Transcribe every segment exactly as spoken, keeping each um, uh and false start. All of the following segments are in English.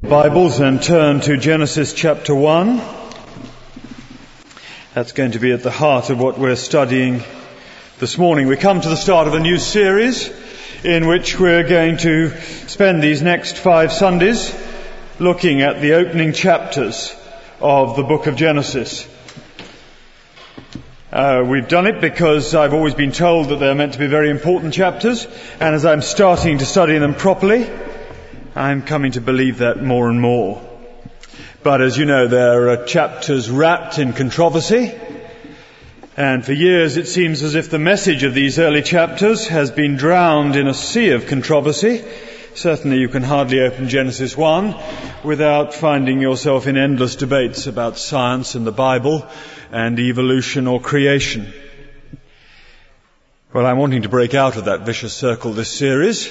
Bibles and turn to Genesis chapter one. That's going to be at the heart of what we're studying this morning. We come to the start of a new series in which we're going to spend these next five Sundays looking at the opening chapters of the book of Genesis. Uh, we've done it because I've always been told that they're meant to be very important chapters, and as I'm starting to study them properly, I'm coming to believe that more and more. But as you know, there are chapters wrapped in controversy, and for years it seems as if the message of these early chapters has been drowned in a sea of controversy. Certainly you can hardly open Genesis one without finding yourself in endless debates about science and the Bible and evolution or creation. Well, I'm wanting to break out of that vicious circle this series.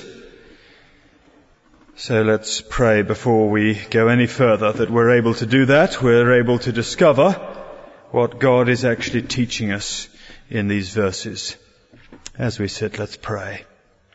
So let's pray before we go any further that we're able to do that. We're able to discover what God is actually teaching us in these verses. As we sit, let's pray.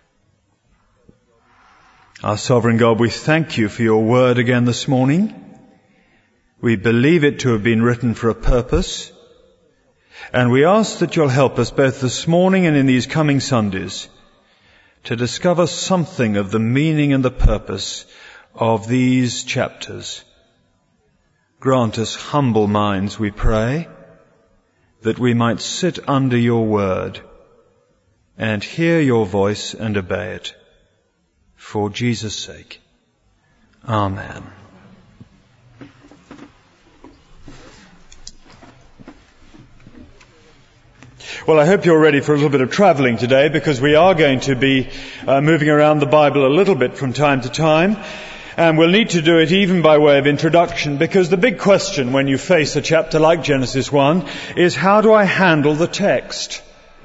Our sovereign God, we thank you for your word again this morning. We believe it to have been written for a purpose. And we ask that you'll help us both this morning and in these coming Sundays to discover something of the meaning and the purpose of these chapters. Grant us humble minds, we pray, that we might sit under your word and hear your voice and obey it. For Jesus' sake. Amen. Well, I hope you're ready for a little bit of travelling today, because we are going to be uh, moving around the Bible a little bit from time to time. And we'll need to do it even by way of introduction, because the big question when you face a chapter like Genesis one is, how do I handle the text?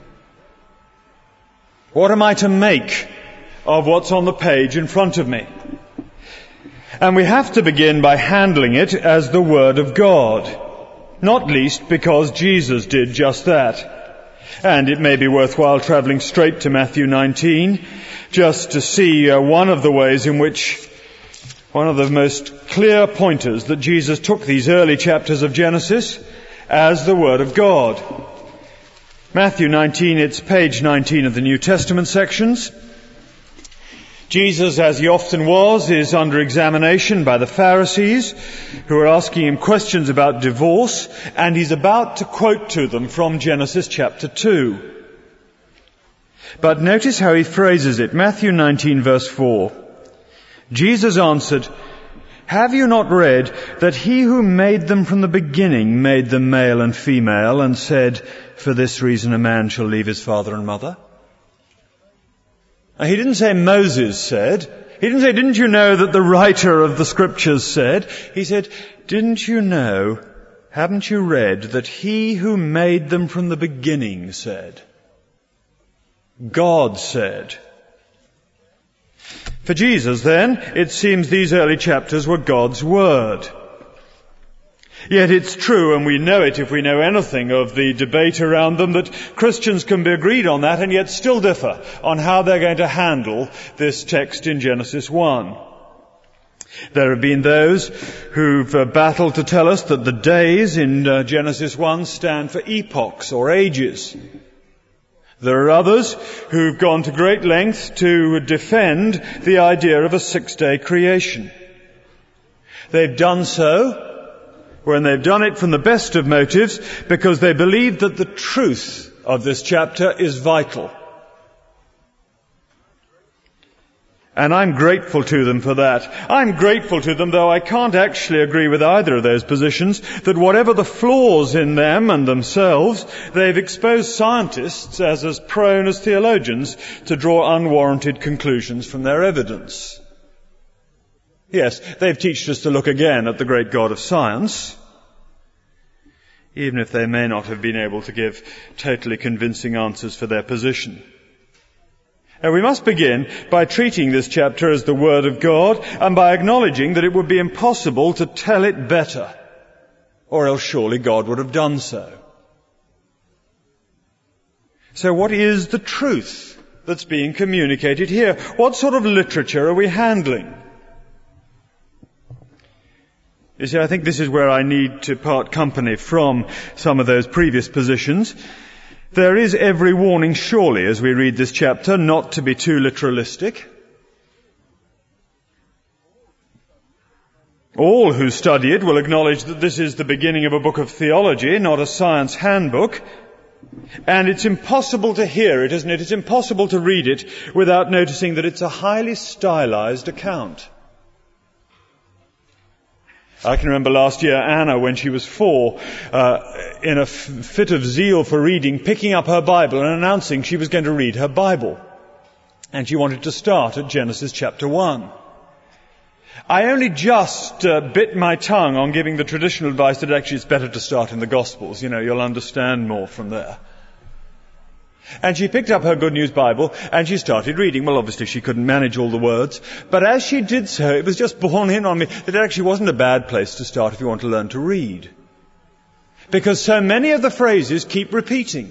What am I to make of what's on the page in front of me? And we have to begin by handling it as the Word of God, not least because Jesus did just that. And it may be worthwhile travelling straight to Matthew nineteen just to see uh, one of the ways in which, one of the most clear pointers that Jesus took these early chapters of Genesis as the Word of God. Matthew nineteen, it's page nineteen of the New Testament sections. Jesus, as he often was, is under examination by the Pharisees, who are asking him questions about divorce, and he's about to quote to them from Genesis chapter two. But notice how he phrases it. Matthew nineteen verse four. Jesus answered, "Have you not read that he who made them from the beginning made them male and female, and said, 'For this reason a man shall leave his father and mother'?" Now, he didn't say Moses said. He didn't say, "Didn't you know that the writer of the scriptures said?" He said, "Didn't you know, haven't you read that he who made them from the beginning said?" God said. For Jesus, then, it seems these early chapters were God's word. Yet it's true, and we know it if we know anything of the debate around them, that Christians can be agreed on that and yet still differ on how they're going to handle this text in Genesis one. There have been those who've uh, battled to tell us that the days in uh, Genesis one stand for epochs or ages. There are others who've gone to great lengths to defend the idea of a six-day creation. They've done so when they've done it from the best of motives, because they believe that the truth of this chapter is vital. And I'm grateful to them for that. I'm grateful to them, though I can't actually agree with either of those positions, that whatever the flaws in them and themselves, they've exposed scientists as as prone as theologians to draw unwarranted conclusions from their evidence. Yes, they've taught us to look again at the great God of science, even if they may not have been able to give totally convincing answers for their position. And we must begin by treating this chapter as the Word of God, and by acknowledging that it would be impossible to tell it better, or else surely God would have done so. So what is the truth that's being communicated here? What sort of literature are we handling? You see, I think this is where I need to part company from some of those previous positions. There is every warning, surely, as we read this chapter, not to be too literalistic. All who study it will acknowledge that this is the beginning of a book of theology, not a science handbook. And it's impossible to hear it, isn't it? It's impossible to read it without noticing that it's a highly stylized account. I can remember last year Anna, when she was four, uh, in a f- fit of zeal for reading, picking up her Bible and announcing she was going to read her Bible. And she wanted to start at Genesis chapter one. I only just uh, bit my tongue on giving the traditional advice that actually it's better to start in the Gospels. You know, you'll understand more from there. And she picked up her Good News Bible and she started reading. Well, obviously she couldn't manage all the words. But as she did so, it was just borne in on me that it actually wasn't a bad place to start if you want to learn to read. Because so many of the phrases keep repeating.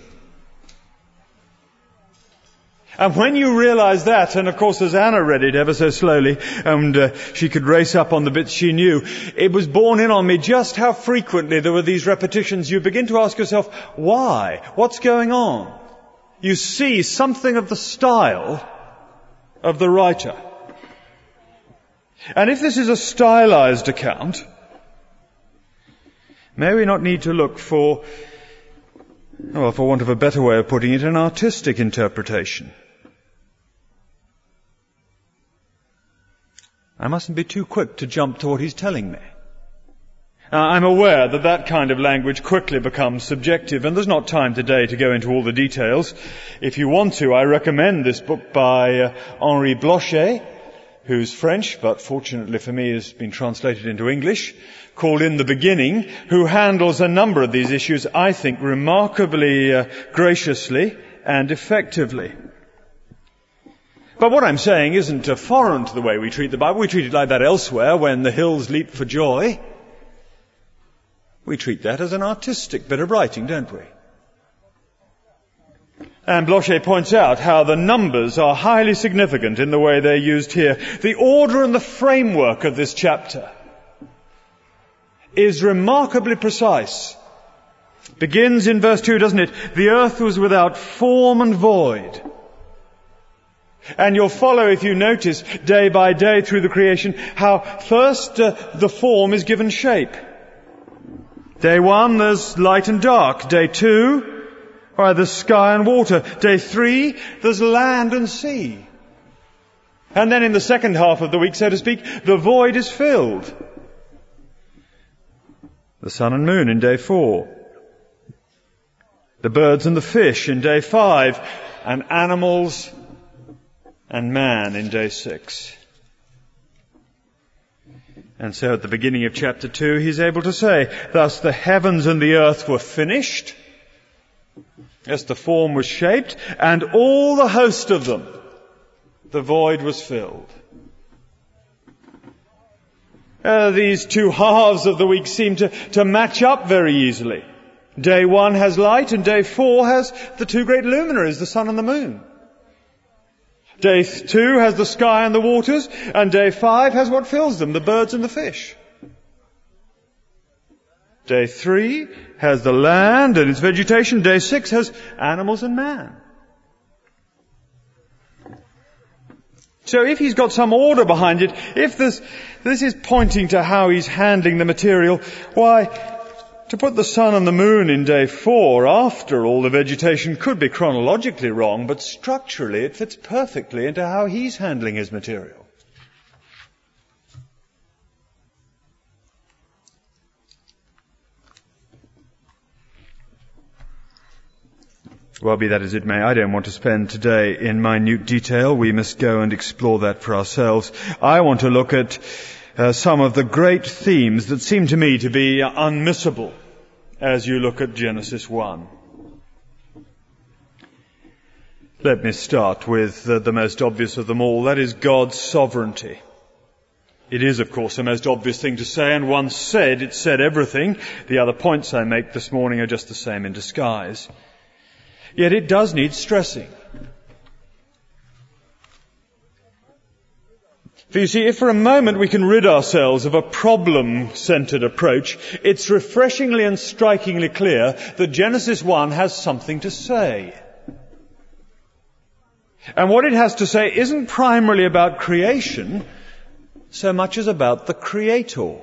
And when you realize that, and of course as Anna read it ever so slowly, and uh, she could race up on the bits she knew, it was borne in on me just how frequently there were these repetitions. You begin to ask yourself, why? What's going on? You see something of the style of the writer. And if this is a stylized account, may we not need to look for, well, for want of a better way of putting it, an artistic interpretation? I mustn't be too quick to jump to what he's telling me. Now, I'm aware that that kind of language quickly becomes subjective, and there's not time today to go into all the details. If you want to, I recommend this book by uh, Henri Blocher, who's French, but fortunately for me has been translated into English, called In the Beginning, who handles a number of these issues, I think, remarkably uh, graciously and effectively. But what I'm saying isn't uh, foreign to the way we treat the Bible. We treat it like that elsewhere when the hills leap for joy. We treat that as an artistic bit of writing, don't we? And Blocher points out how the numbers are highly significant in the way they're used here. The order and the framework of this chapter is remarkably precise. Begins in verse two, doesn't it? The earth was without form and void. And you'll follow, if you notice, day by day through the creation, how first uh, the form is given shape. Day one, there's light and dark. Day two, or there's sky and water. Day three, there's land and sea. And then in the second half of the week, so to speak, the void is filled. The sun and moon in day four. The birds and the fish in day five. And animals and man in day six. And so at the beginning of chapter two, he's able to say, thus the heavens and the earth were finished. Yes, the form was shaped, and all the host of them, the void was filled. Uh, these two halves of the week seem to, to match up very easily. Day one has light, and day four has the two great luminaries, the sun and the moon. Day two has the sky and the waters, and day five has what fills them, the birds and the fish. Day three has the land and its vegetation. Day six has animals and man. So if he's got some order behind it, if this, this is pointing to how he's handling the material, why, to put the sun and the moon in day four after all the vegetation could be chronologically wrong, but structurally it fits perfectly into how he's handling his material. Well, be that as it may, I don't want to spend today in minute detail. We must go and explore that for ourselves. I want to look at uh, some of the great themes that seem to me to be unmissable as you look at Genesis one. Let me start with uh, the most obvious of them all. That is God's sovereignty. It is, of course, the most obvious thing to say, and once said, it said everything. The other points I make this morning are just the same in disguise. Yet it does need stressing. For you see, if for a moment we can rid ourselves of a problem-centered approach, it's refreshingly and strikingly clear that Genesis one has something to say. And what it has to say isn't primarily about creation so much as about the Creator.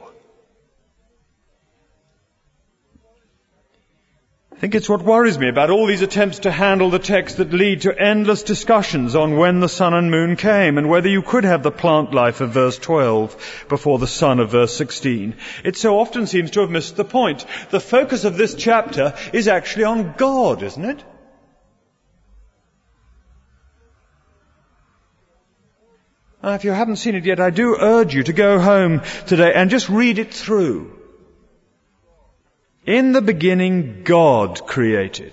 I think it's what worries me about all these attempts to handle the text that lead to endless discussions on when the sun and moon came and whether you could have the plant life of verse twelve before the sun of verse sixteen. It so often seems to have missed the point. The focus of this chapter is actually on God, isn't it? Now, if you haven't seen it yet, I do urge you to go home today and just read it through. In the beginning, God created.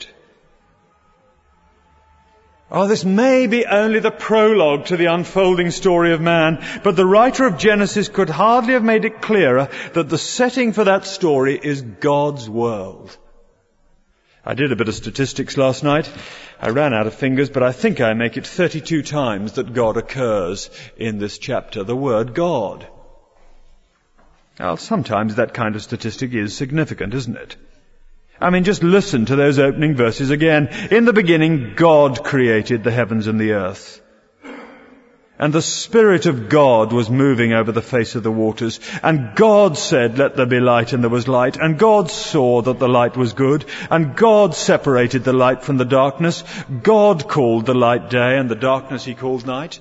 Oh, this may be only the prologue to the unfolding story of man, but the writer of Genesis could hardly have made it clearer that the setting for that story is God's world. I did a bit of statistics last night. I ran out of fingers, but I think I make it thirty-two times that God occurs in this chapter, the word God. Well, sometimes that kind of statistic is significant, isn't it? I mean, just listen to those opening verses again. In the beginning, God created the heavens and the earth. And the Spirit of God was moving over the face of the waters. And God said, let there be light, and there was light. And God saw that the light was good. And God separated the light from the darkness. God called the light day, and the darkness he called night.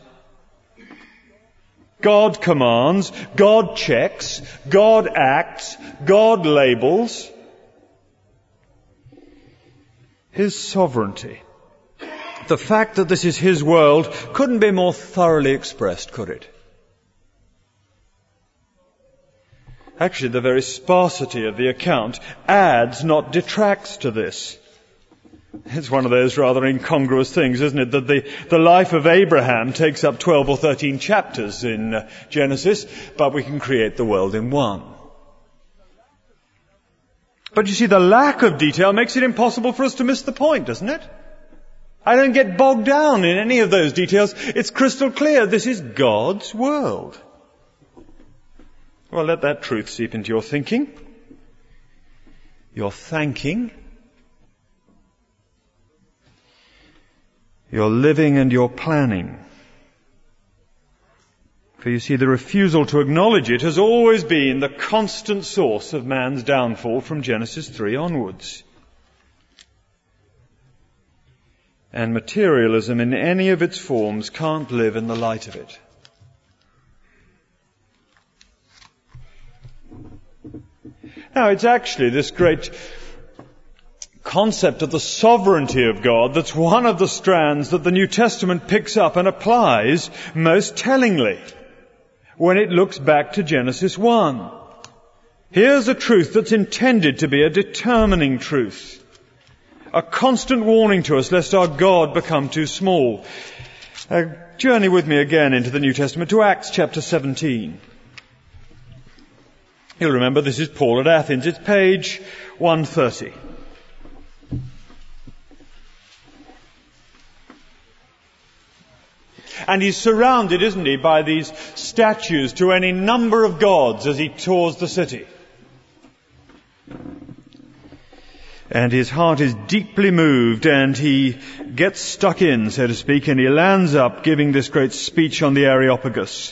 God commands, God checks, God acts, God labels. His sovereignty, the fact that this is his world, couldn't be more thoroughly expressed, could it? Actually, the very sparsity of the account adds, not detracts to this. It's one of those rather incongruous things, isn't it, that the, the life of Abraham takes up twelve or thirteen chapters in uh, Genesis, but we can create the world in one. But you see, the lack of detail makes it impossible for us to miss the point, doesn't it? I don't get bogged down in any of those details. It's crystal clear. This is God's world. Well, let that truth seep into your thinking, your thanking, your living and your planning. For you see, the refusal to acknowledge it has always been the constant source of man's downfall from Genesis three onwards. And materialism in any of its forms can't live in the light of it. Now, it's actually this great concept of the sovereignty of God that's one of the strands that the New Testament picks up and applies most tellingly when it looks back to Genesis one. Here's a truth that's intended to be a determining truth, a constant warning to us lest our God become too small. Uh, journey with me again into the New Testament to Acts chapter seventeen. You'll remember this is Paul at Athens. It's page one thirty. And he's surrounded, isn't he, by these statues to any number of gods as he tours the city. And his heart is deeply moved, and he gets stuck in, so to speak, and he lands up giving this great speech on the Areopagus.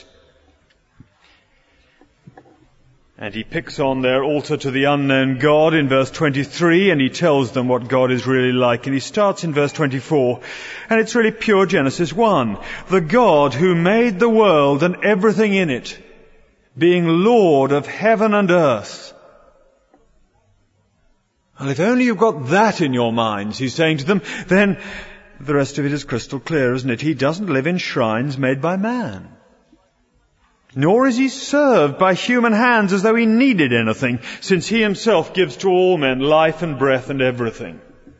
And he picks on their altar to the unknown God in verse twenty-three, and he tells them what God is really like. And he starts in verse twenty-four, and it's really pure Genesis one. The God who made the world and everything in it, being Lord of heaven and earth. Well, if only you've got that in your minds, he's saying to them, then the rest of it is crystal clear, isn't it? He doesn't live in shrines made by man. Nor is he served by human hands as though he needed anything, since he himself gives to all men life and breath and everything.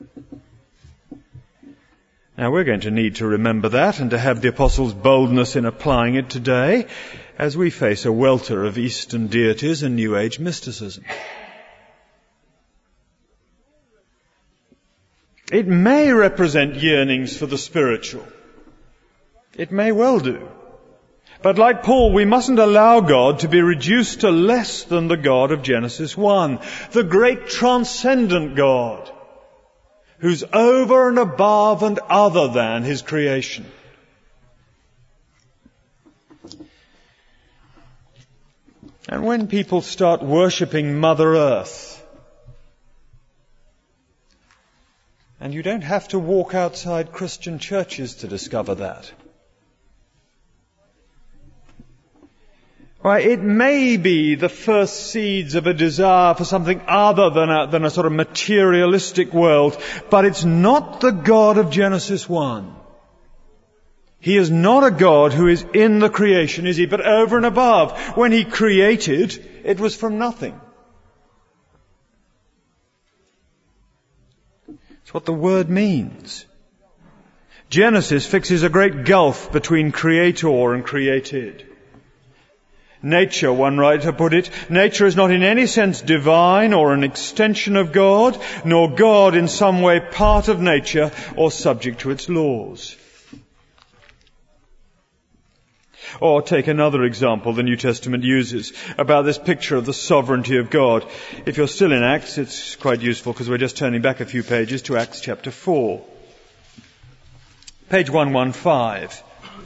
Now we're going to need to remember that and to have the Apostles' boldness in applying it today as we face a welter of Eastern deities and New Age mysticism. It may represent yearnings for the spiritual. It may well do. But like Paul, we mustn't allow God to be reduced to less than the God of Genesis one, the great transcendent God, who's over and above and other than his creation. And when people start worshipping Mother Earth, and you don't have to walk outside Christian churches to discover that. Right, it may be the first seeds of a desire for something other than a, than a sort of materialistic world, but it's not the God of Genesis one. He is not a God who is in the creation, is he? But over and above. When he created, it was from nothing. It's what the word means. Genesis fixes a great gulf between creator and created. Nature, one writer put it, nature is not in any sense divine or an extension of God, nor God in some way part of nature or subject to its laws. Or take another example the New Testament uses about this picture of the sovereignty of God. If you're still in Acts, it's quite useful because we're just turning back a few pages to Acts chapter four. Page one fifteen.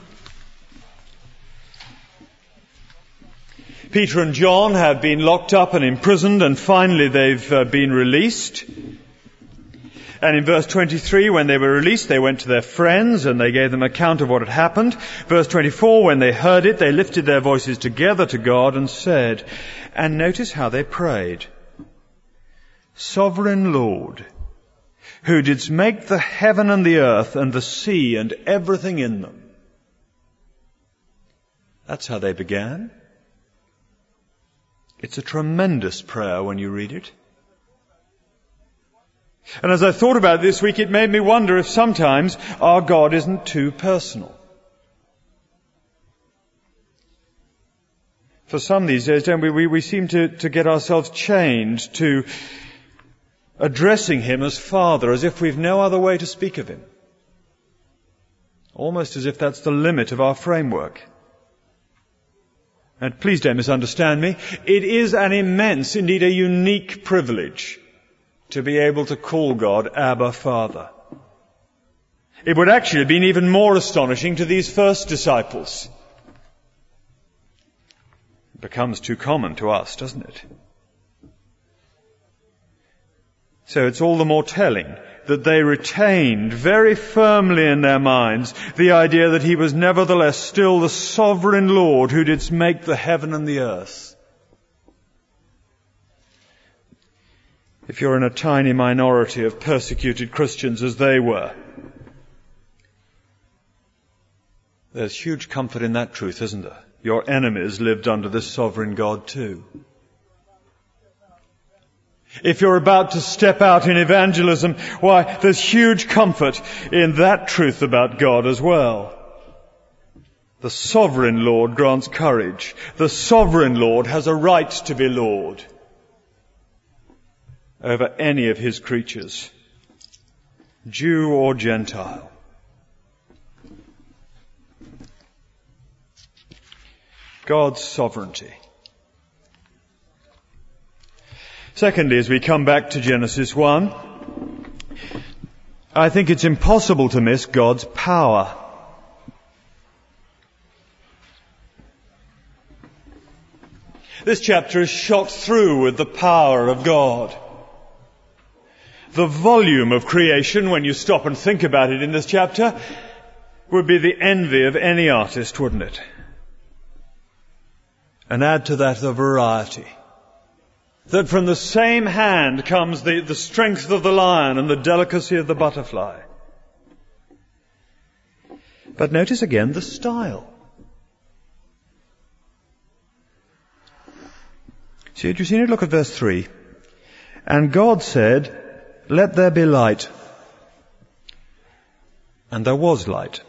Peter and John have been locked up and imprisoned, and finally they've uh, been released. And in verse twenty-three, when they were released, they went to their friends and they gave them account of what had happened. Verse twenty-four, when they heard it, they lifted their voices together to God and said, and notice how they prayed, Sovereign Lord, who didst make the heaven and the earth and the sea and everything in them. That's how they began. It's a tremendous prayer when you read it. And as I thought about it this week, it made me wonder if sometimes our God isn't too personal. For some these days, don't we, we, we seem to, to get ourselves chained to addressing him as Father, as if we've no other way to speak of him. Almost as if that's the limit of our framework. And please don't misunderstand me. It is an immense, indeed a unique privilege to be able to call God Abba, Father. It would actually have been even more astonishing to these first disciples. It becomes too common to us, doesn't it? So it's all the more telling that they retained very firmly in their minds the idea that he was nevertheless still the sovereign Lord who didst make the heaven and the earth. If you're in a tiny minority of persecuted Christians as they were, there's huge comfort in that truth, isn't there? Your enemies lived under this sovereign God too. If you're about to step out in evangelism, why, there's huge comfort in that truth about God as well. The sovereign Lord grants courage. The sovereign Lord has a right to be Lord over any of his creatures, Jew or Gentile. God's sovereignty. Secondly, as we come back to Genesis one, I think it's impossible to miss God's power. This chapter is shot through with the power of God. The volume of creation, when you stop and think about it in this chapter, would be the envy of any artist, wouldn't it? And add to that the variety. That from the same hand comes the, the strength of the lion and the delicacy of the butterfly. But notice again the style. See, had you seen it? Look at verse three. And God said, let there be light. And there was light.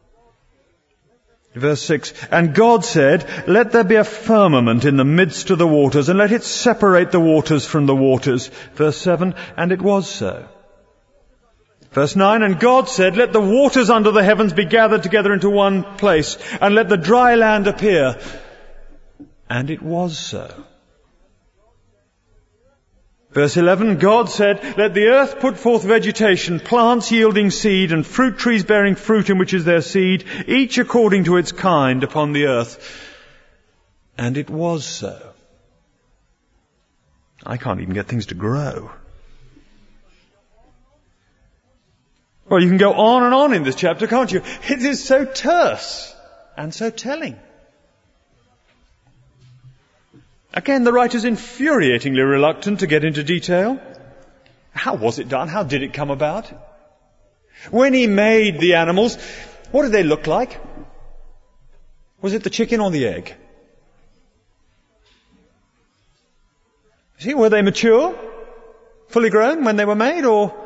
Verse six, and God said, let there be a firmament in the midst of the waters, and let it separate the waters from the waters. Verse seven, and it was so. Verse nine, and God said, let the waters under the heavens be gathered together into one place, and let the dry land appear. And it was so. Verse eleven, God said, let the earth put forth vegetation, plants yielding seed, and fruit trees bearing fruit in which is their seed, each according to its kind upon the earth. And it was so. I can't even get things to grow. Well, you can go on and on in this chapter, can't you? It is so terse and so telling. Again, the writer's infuriatingly reluctant to get into detail. How was it done? How did it come about? When he made the animals, what did they look like? Was it the chicken or the egg? See, were they mature, fully grown when they were made, or...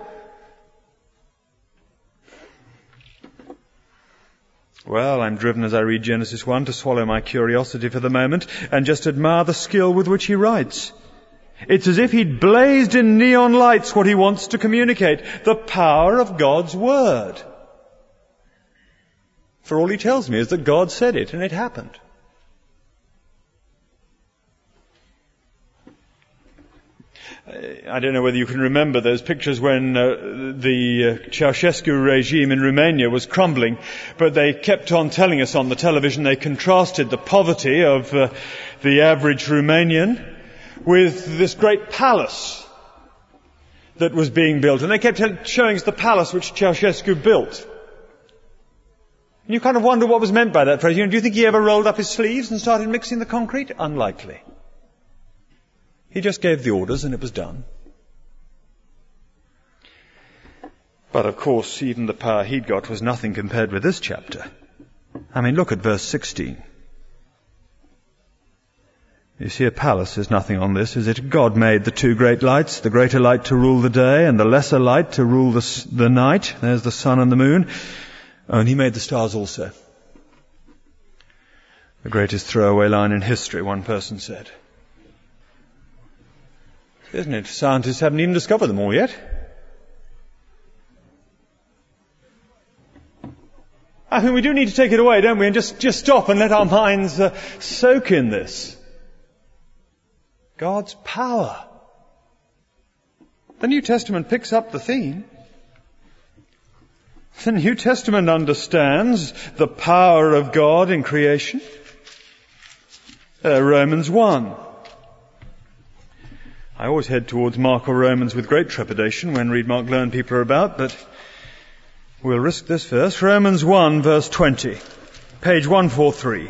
Well, I'm driven as I read Genesis one to swallow my curiosity for the moment and just admire the skill with which he writes. It's as if he'd blazed in neon lights what he wants to communicate, the power of God's Word. For all he tells me is that God said it and it happened. I don't know whether you can remember those pictures when uh, the uh, Ceausescu regime in Romania was crumbling, but they kept on telling us on the television, they contrasted the poverty of uh, the average Romanian with this great palace that was being built. And they kept showing us the palace which Ceausescu built. And you kind of wonder what was meant by that phrase. You know, do you think he ever rolled up his sleeves and started mixing the concrete? Unlikely. He just gave the orders and it was done. But of course, even the power he'd got was nothing compared with this chapter. I mean, look at verse sixteen. You see, a palace is nothing on this, is it? God made the two great lights, the greater light to rule the day and the lesser light to rule the, the night. There's the sun and the moon. Oh, and he made the stars also. The greatest throwaway line in history, one person said. Isn't it? Scientists haven't even discovered them all yet. I think we do need to take it away, don't we? And just, just stop and let our minds uh, soak in this. God's power. The New Testament picks up the theme. The New Testament understands the power of God in creation. Uh, Romans one. I always head towards Mark or Romans with great trepidation when read, mark, learn people are about, but we'll risk this verse. Romans one, verse twenty, page one forty-three.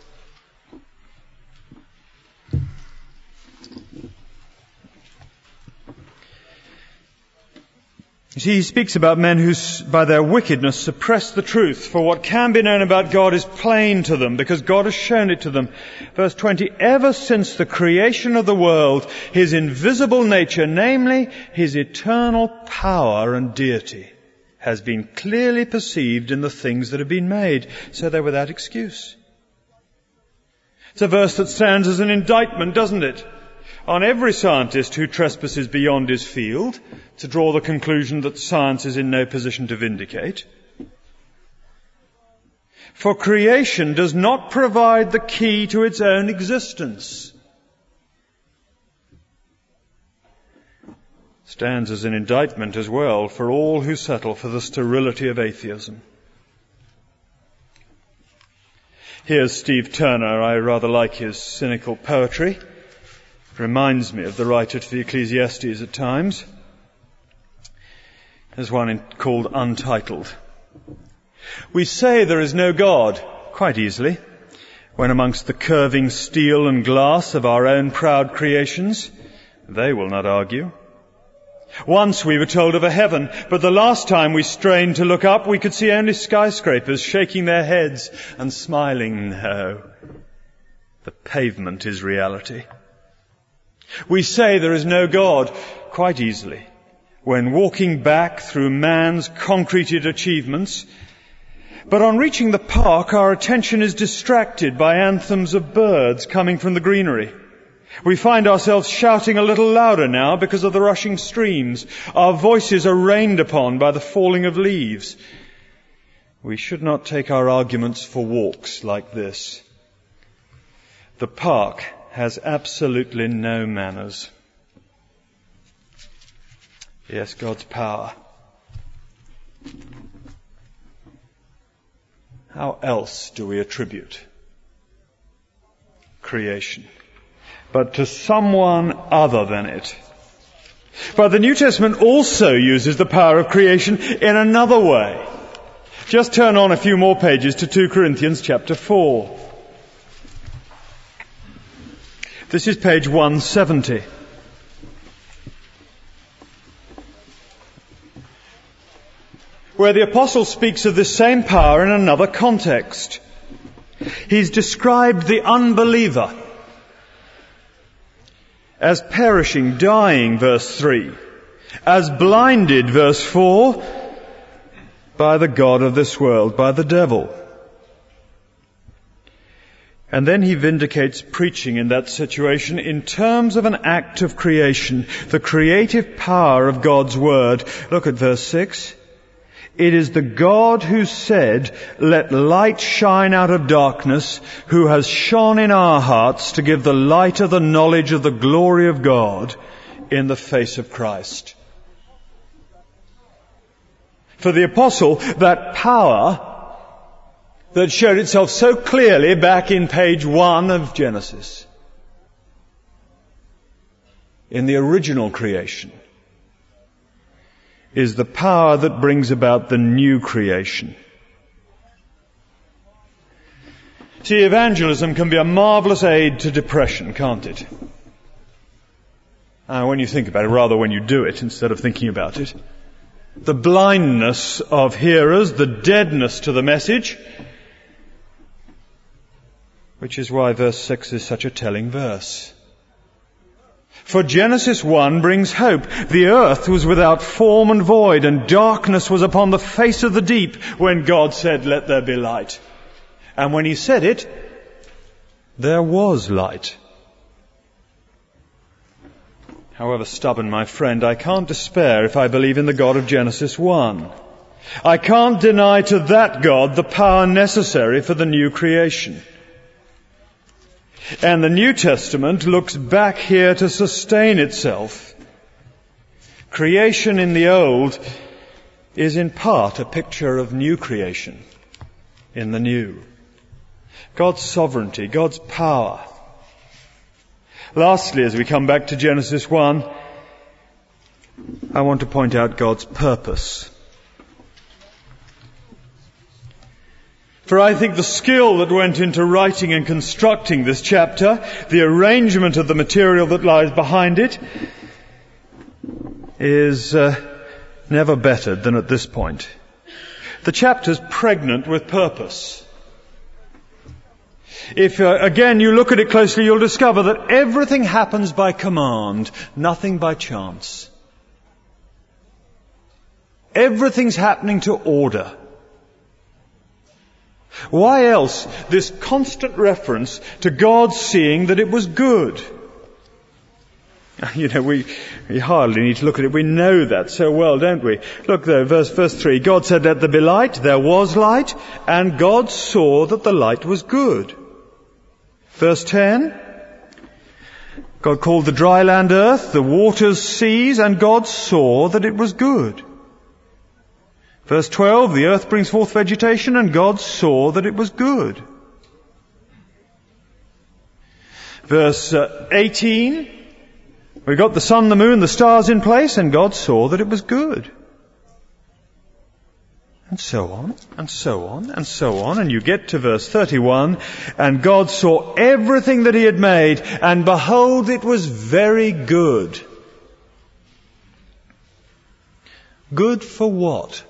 You see, he speaks about men who, by their wickedness, suppress the truth. For what can be known about God is plain to them, because God has shown it to them. Verse twenty, ever since the creation of the world, his invisible nature, namely his eternal power and deity, has been clearly perceived in the things that have been made, so they're without excuse. It's a verse that stands as an indictment, doesn't it, on every scientist who trespasses beyond his field to draw the conclusion that science is in no position to vindicate. For creation does not provide the key to its own existence. Stands as an indictment as well for all who settle for the sterility of atheism. Here's Steve Turner. I rather like his cynical poetry. Reminds me of the writer to the Ecclesiastes at times. There's one in, called Untitled. We say there is no God, quite easily, when amongst the curving steel and glass of our own proud creations, they will not argue. Once we were told of a heaven, but the last time we strained to look up, we could see only skyscrapers shaking their heads and smiling. No, the pavement is reality. We say there is no God, quite easily, when walking back through man's concreted achievements. But on reaching the park, our attention is distracted by anthems of birds coming from the greenery. We find ourselves shouting a little louder now because of the rushing streams. Our voices are rained upon by the falling of leaves. We should not take our arguments for walks like this. The park has absolutely no manners. Yes, God's power. How else do we attribute creation? But to someone other than it. But the New Testament also uses the power of creation in another way. Just turn on a few more pages to Second Corinthians chapter four. This is page one seventy. Where the apostle speaks of this same power in another context. He's described the unbeliever as perishing, dying, verse three, as blinded, verse four, by the god of this world, by the devil. And then he vindicates preaching in that situation in terms of an act of creation, the creative power of God's word. Look at verse six. It is the God who said, "Let light shine out of darkness," who has shone in our hearts to give the light of the knowledge of the glory of God in the face of Christ. For the apostle, that power that showed itself so clearly back in page one of Genesis, in the original creation, is the power that brings about the new creation. See, evangelism can be a marvelous aid to depression, can't it? Uh, when you think about it, rather when you do it instead of thinking about it. The blindness of hearers, the deadness to the message, which is why verse six is such a telling verse. For Genesis one brings hope. The earth was without form and void, and darkness was upon the face of the deep when God said, "Let there be light." And when he said it, there was light. However stubborn my friend, I can't despair if I believe in the God of Genesis one. I can't deny to that God the power necessary for the new creation. And the New Testament looks back here to sustain itself. Creation in the Old is in part a picture of new creation in the new. God's sovereignty, God's power. Lastly, as we come back to Genesis one, I want to point out God's purpose. For I think the skill that went into writing and constructing this chapter, the arrangement of the material that lies behind it, is uh, never bettered than at this point. The chapter's pregnant with purpose. If, uh, again, you look at it closely, you'll discover that everything happens by command, nothing by chance. Everything's happening to order. Why else this constant reference to God seeing that it was good? You know, we, we hardly need to look at it. We know that so well, don't we? Look though, verse, verse three. God said, "Let there be light." There was light, and God saw that the light was good. Verse ten. God called the dry land earth, the waters seas, and God saw that it was good. Verse twelve, the earth brings forth vegetation, and God saw that it was good. Verse uh, eighteen, we got the sun, the moon, the stars in place, and God saw that it was good. And so on, and so on, and so on, and you get to verse thirty-one, and God saw everything that he had made, and behold, it was very good. Good for what?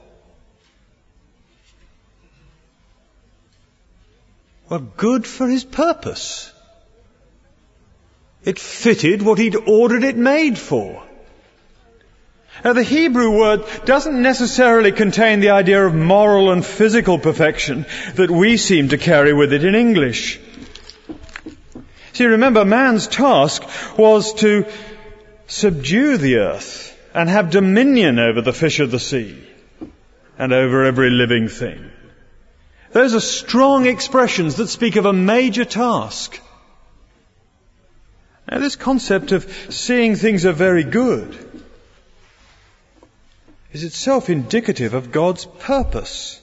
Well, good for his purpose. It fitted what he'd ordered it made for. Now, the Hebrew word doesn't necessarily contain the idea of moral and physical perfection that we seem to carry with it in English. See, remember, man's task was to subdue the earth and have dominion over the fish of the sea and over every living thing. Those are strong expressions that speak of a major task. Now, this concept of seeing things are very good is itself indicative of God's purpose.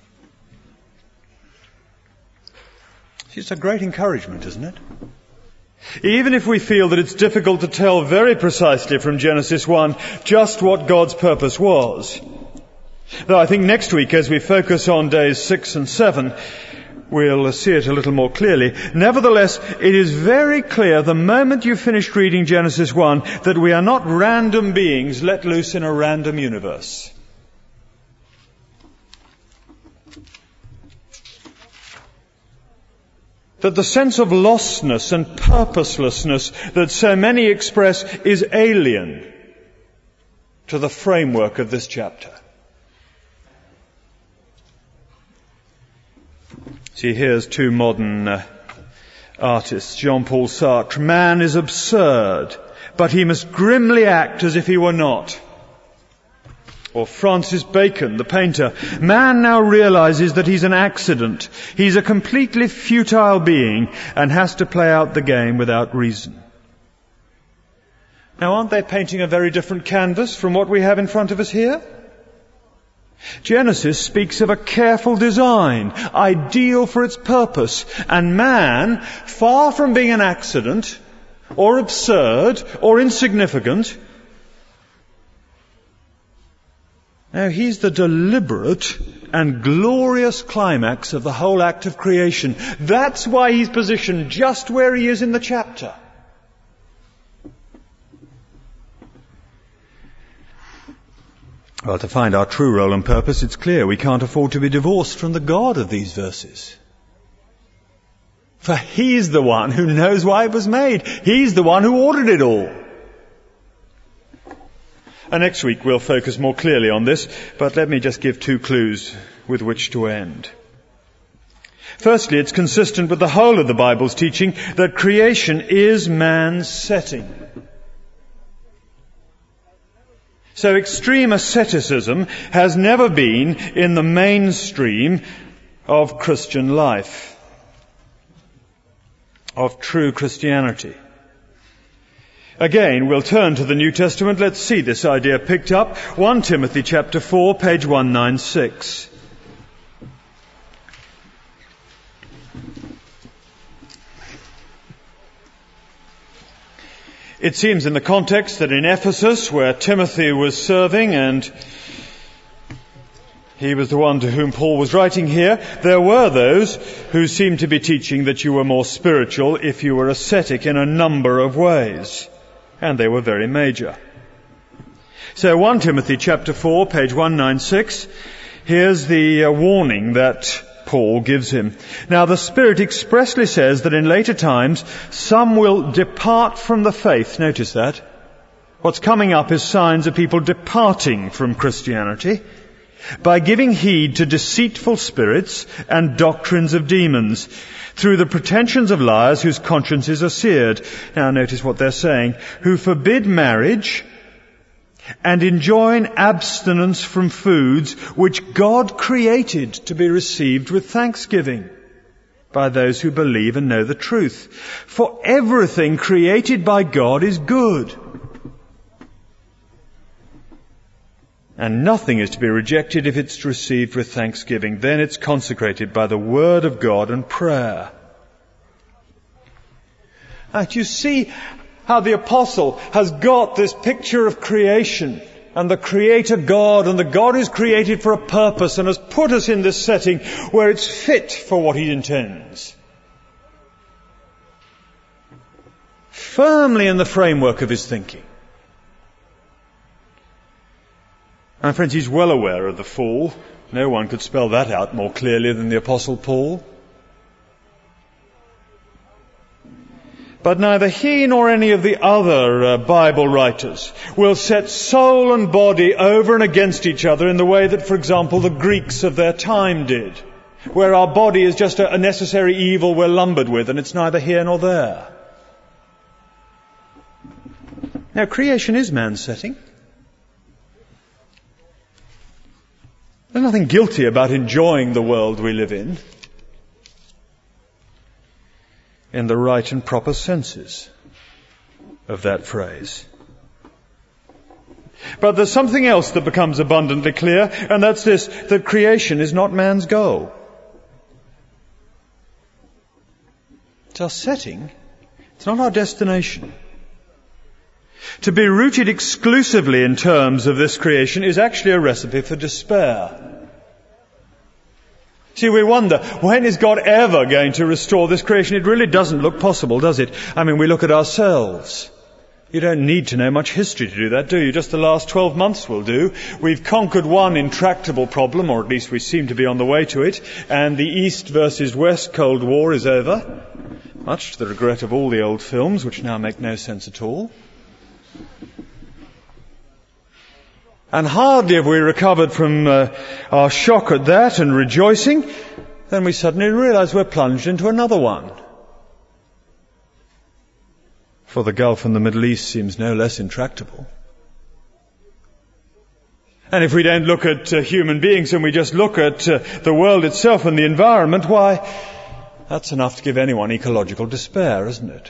See, it's a great encouragement, isn't it? Even if we feel that it's difficult to tell very precisely from Genesis one just what God's purpose was. Though I think next week, as we focus on days six and seven, we'll see it a little more clearly. Nevertheless, it is very clear the moment you've finished reading Genesis one that we are not random beings let loose in a random universe. That the sense of lostness and purposelessness that so many express is alien to the framework of this chapter. See, here's two modern uh, artists, Jean-Paul Sartre. Man is absurd, but he must grimly act as if he were not. Or Francis Bacon, the painter. Man now realizes that he's an accident. He's a completely futile being and has to play out the game without reason. Now, aren't they painting a very different canvas from what we have in front of us here? Genesis speaks of a careful design, ideal for its purpose, and man, far from being an accident, or absurd, or insignificant, now he's the deliberate and glorious climax of the whole act of creation. That's why he's positioned just where he is in the chapter. Well, to find our true role and purpose, it's clear we can't afford to be divorced from the God of these verses. For he's the one who knows why it was made. He's the one who ordered it all. And next week we'll focus more clearly on this, but let me just give two clues with which to end. Firstly, it's consistent with the whole of the Bible's teaching that creation is man's setting. So extreme asceticism has never been in the mainstream of Christian life, of true Christianity. Again, we'll turn to the New Testament. Let's see this idea picked up. First Timothy chapter four, page one ninety-six. It seems in the context that in Ephesus, where Timothy was serving and he was the one to whom Paul was writing here, there were those who seemed to be teaching that you were more spiritual if you were ascetic in a number of ways. And they were very major. So First Timothy chapter four, page one ninety-six, here's the uh, warning that Paul gives him. Now the Spirit expressly says that in later times some will depart from the faith. Notice that. What's coming up is signs of people departing from Christianity by giving heed to deceitful spirits and doctrines of demons, through the pretensions of liars whose consciences are seared. Now notice what they're saying. Who forbid marriage and enjoin abstinence from foods which God created to be received with thanksgiving by those who believe and know the truth. For everything created by God is good, and nothing is to be rejected if it's received with thanksgiving. Then it's consecrated by the Word of God and prayer. Now, do you see how the Apostle has got this picture of creation and the Creator God, and the God is created for a purpose and has put us in this setting where it's fit for what He intends? Firmly in the framework of his thinking. And friends, he's well aware of the fall. No one could spell that out more clearly than the Apostle Paul. But neither he nor any of the other uh, Bible writers will set soul and body over and against each other in the way that, for example, the Greeks of their time did, where our body is just a, a necessary evil we're lumbered with, and it's neither here nor there. Now, creation is man's setting. There's nothing guilty about enjoying the world we live in, in the right and proper senses of that phrase. But there's something else that becomes abundantly clear, and that's this, that creation is not man's goal. It's our setting. It's not our destination. To be rooted exclusively in terms of this creation is actually a recipe for despair. See, we wonder, when is God ever going to restore this creation? It really doesn't look possible, does it? I mean, we look at ourselves. You don't need to know much history to do that, do you? Just the last twelve months will do. We've conquered one intractable problem, or at least we seem to be on the way to it, and the East versus West Cold War is over, much to the regret of all the old films, which now make no sense at all. And hardly have we recovered from uh, our shock at that and rejoicing, then we suddenly realize we're plunged into another one. For the Gulf and the Middle East seems no less intractable. And if we don't look at uh, human beings and we just look at uh, the world itself and the environment, why, that's enough to give anyone ecological despair, isn't it?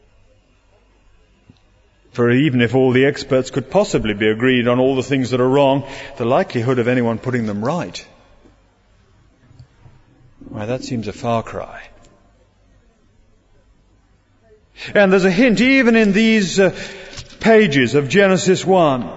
For even if all the experts could possibly be agreed on all the things that are wrong, the likelihood of anyone putting them right, why, that seems a far cry. And there's a hint even in these uh, pages of Genesis one.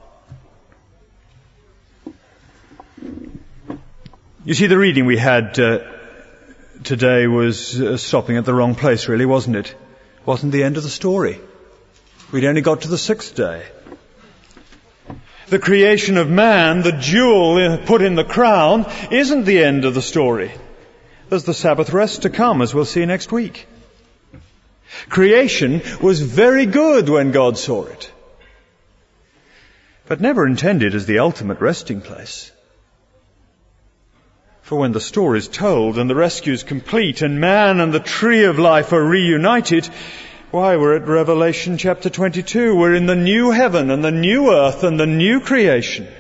You see, the reading we had uh, today was uh, stopping at the wrong place, really, wasn't it? Wasn't the end of the story. We'd only got to the sixth day. The creation of man, the jewel put in the crown, isn't the end of the story. There's the Sabbath rest to come, as we'll see next week. Creation was very good when God saw it, but never intended as the ultimate resting place. For when the story is told and the rescue is complete and man and the tree of life are reunited, why, we're at Revelation chapter twenty-two. We're in the new heaven and the new earth and the new creation.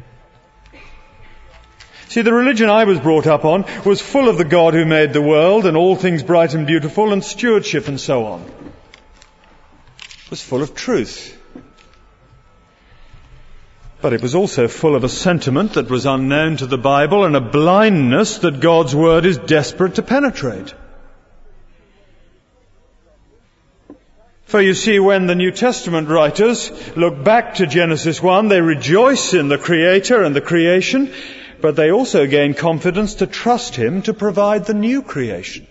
See, the religion I was brought up on was full of the God who made the world and all things bright and beautiful and stewardship and so on. It was full of truth. But it was also full of a sentiment that was unknown to the Bible and a blindness that God's word is desperate to penetrate. For you see, when the New Testament writers look back to Genesis one, they rejoice in the Creator and the creation, but they also gain confidence to trust Him to provide the new creation.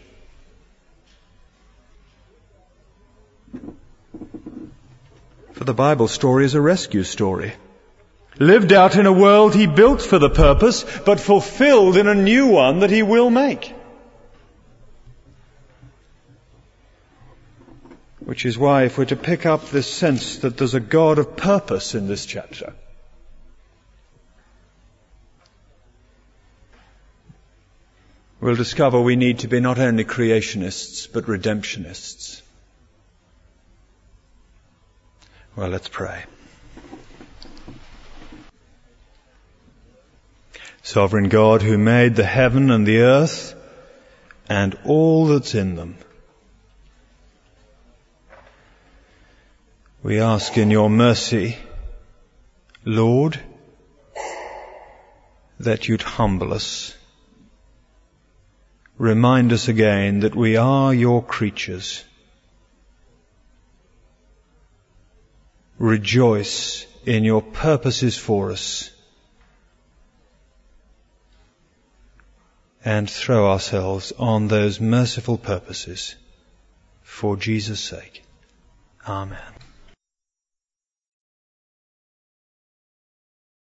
For the Bible story is a rescue story, lived out in a world He built for the purpose, but fulfilled in a new one that He will make. Which is why, if we're to pick up this sense that there's a God of purpose in this chapter, we'll discover we need to be not only creationists, but redemptionists. Well, let's pray. Sovereign God, who made the heaven and the earth and all that's in them, we ask in your mercy, Lord, that you'd humble us. Remind us again that we are your creatures. Rejoice in your purposes for us. And throw ourselves on those merciful purposes for Jesus' sake. Amen.